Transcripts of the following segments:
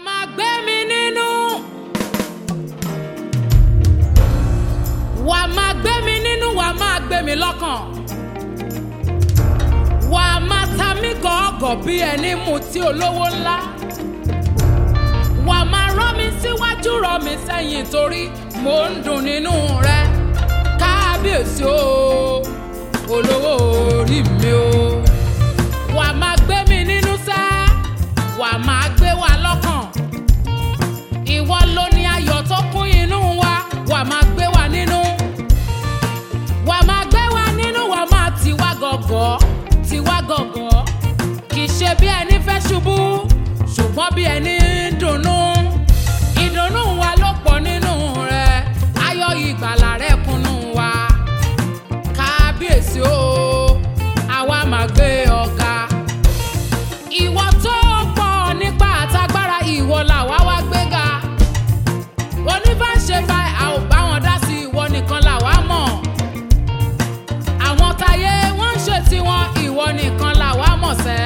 máa gbé mi nínú. Wà á máa gbé mi nínú, wà á máa gbé mi lọ́kàn. Wà á máa ta mí gọ̀ọ́gọ̀ bí ẹni mutí olówó ńlá. Wà á máa rọ́ mi síwájú rọ́ mi sẹ́yìn torí mò ń dùn nínú rẹ. Kábíyèsí o, olówó orí mi o. Wà á máa gbé mi nínú sẹ́, wà á máa gbé wa lọ́kàn. Ìwọ ló ní ayọ̀ tó kún inú wa, wà á máa gbé wa nínú. Wà á máa gbé wa nínú, wà á máa tì wá gọ̀gọ̀, tì wá gọ̀gọ̀. Kì í ṣe bí ẹni fẹ́ ṣubú, ṣùgbọ́n bí ẹni ń dunnú. Ìdùnnú wa ló pọ̀ nínú rẹ, ayọ̀ ìgbàlà rẹ kúnnú wa. Kábíyèsí o, àwa máa gbé ọ̀gá. Ìwọ tó pọ̀ nípa àtagbára, ìwọ làwa wá gbéga. Oníbàṣe bá a ò bá wọn dá sí, ìwọ nìkan làwa mọ̀. Àwọn táyé wọ́n ń ṣe tiwọn, ìwọ nìkan làwa mọ̀ sẹ́.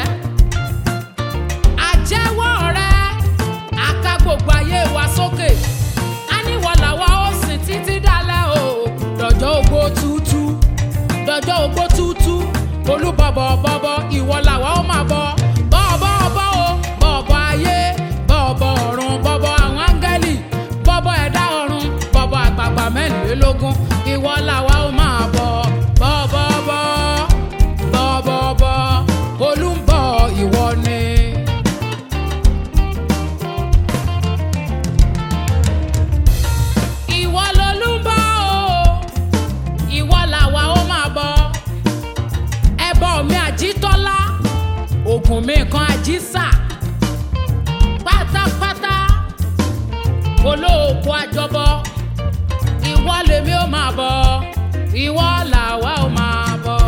Àjẹ́wọ́ rẹ, a ká gbogbo ayé wa sókè. A níwọ làwa ó sìn títí dálẹ̀ o. Dọ̀jọ́ ògbó tútú, dọ̀jọ́ ògbó tútú. Olúbọ̀bọ̀ bọ̀bọ̀, ìwọ làwa ó máa bọ̀. Bọ̀bọ̀ bọ̀ o, bọ̀bọ̀ ayé, bọ̀bọ̀ ọ̀run, bọ̀bọ̀ àwọn áńgẹ́lì, bọ̀bọ̀ ẹ̀dá ọ̀run, bọ̀bọ̀ àgbààgbà mẹ́rìnlélógún. Ìwọ làwa ó máa bọ̀. Bọ̀bọ̀ bọ̀, bọ̀bọ̀ bọ̀, Olú ń bọ̀, ìwọ ni. Ìwọ lolú ń bọ̀ o, ìwọ làwa ó máa bọ̀. Ẹbọ mi Àjítọ́lá, ògùn mi kan Àjísà. Pátápátá olóòkú àjọbọ, ìwọ lèmi ó máa bọ̀, ìwọ làwa ó máa bọ̀.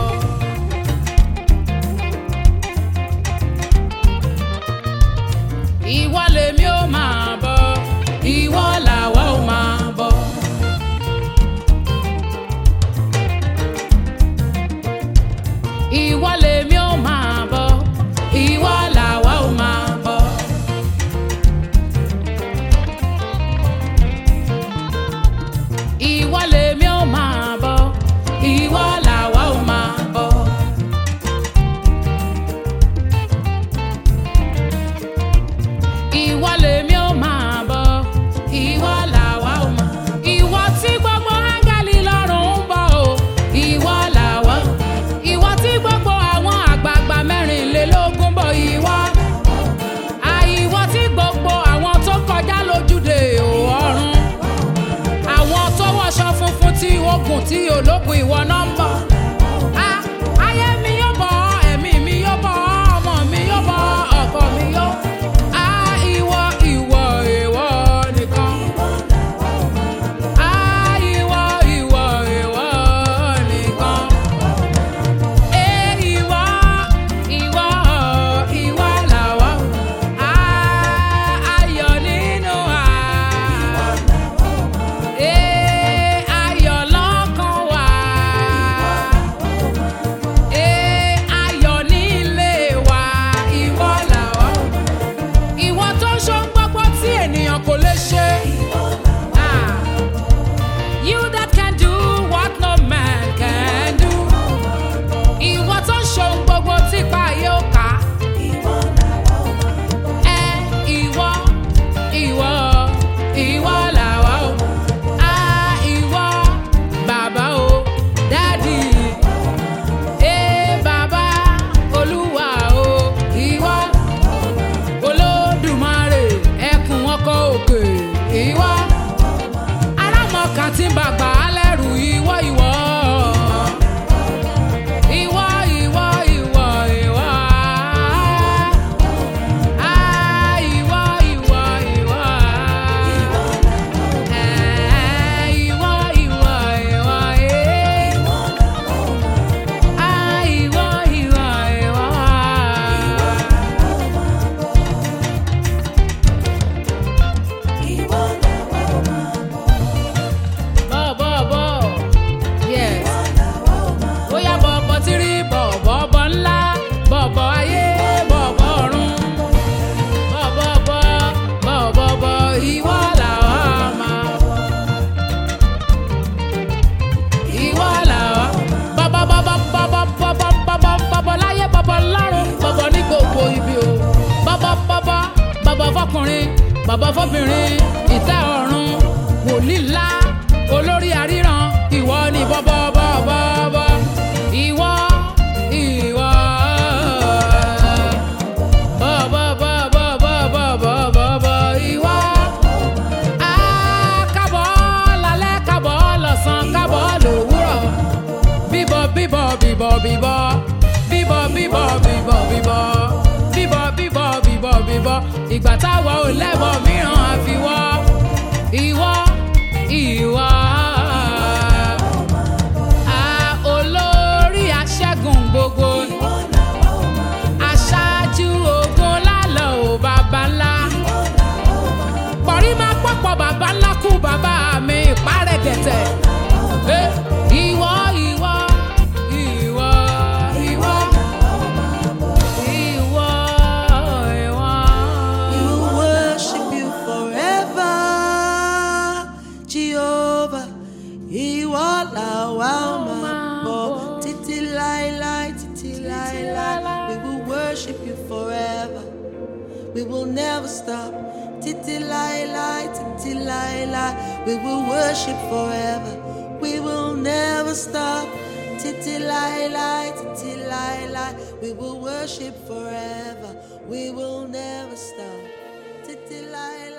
Ìwọ lèmi ó máa bọ̀, ìwọ làwa ó máa bọ̀. Ìwọ lèmi ó máa bọ̀, ìwọ làwa ó máa bọ̀. Ìwọ lèmi ó máa bọ̀, ìwọ làwa ó máa bọ̀. fọkùnrin bàbá fọbìnrin ìtẹ́ ọ̀run wòlíì ńlá olórí àríran ìwọ ni bọ́bọ́bọ́bọ́ ìwọ ìwọ bọ́bọ́bọ́bọ́bọ́bọ́ ìwọ. Kábọ̀ lálẹ́ kábọ̀ lọ́sàn kábọ̀ lówùrọ̀ bíbọ̀ bíbọ̀ bíbọ̀ bíbọ̀ bíbọ̀ bíbọ̀ bíbọ̀ bíbọ̀ bíbọ̀ bíbọ̀ bíbọ̀ bíbọ̀ ìgbà táwa ò lẹ́bọ̀ mìíràn àfiwọ́ ìwọ ìwọ. Olórí aṣẹ́gun gbogbo aṣáájú ogun lálọ́ ò bàbá ńlá pọ̀rí máa pọ̀pọ̀ bàbá ńlá kú bàbá mi ìpárẹ̀ gẹ̀tẹ̀. Ìwọ ìwọ ìwọ ìwọ ìwọ ìwọ. We will worship you forever, Jehovah. Ìwọ làwa máa bọ̀ títí láéláé, títí láéláé. We will worship you forever. We will never stop. Títí láéláé, títí láéláé. We will worship forever. We will never stop. Títí láéláé, títí láéláé. We will worship forever. We will never stop. Títí láéláé.